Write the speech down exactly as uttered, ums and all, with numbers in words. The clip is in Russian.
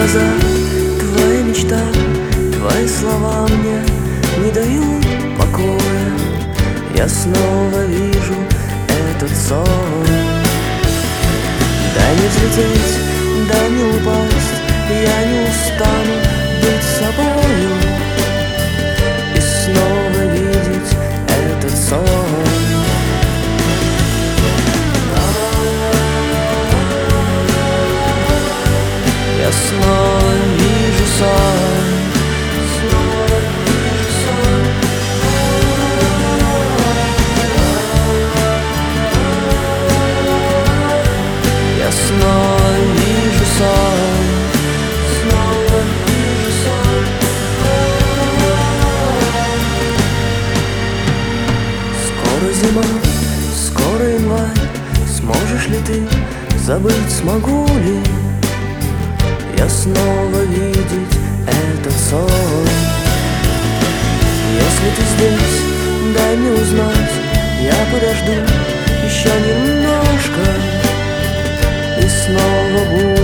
глаза, твоя мечта, твои слова мне не дают покоя. Я снова вижу этот сон. Дай мне взлететь, дай мне упасть, я не устану быть собою и снова видеть этот сон. Я снова вижу сон, снова вижу сон. Я снова вижу сон, снова вижу сон. Скоро зима, скоро январь. Сможешь ли ты забыть, смогу ли я снова видеть этот сон? Если ты здесь, дай мне узнать, я подожду еще немножко и снова буду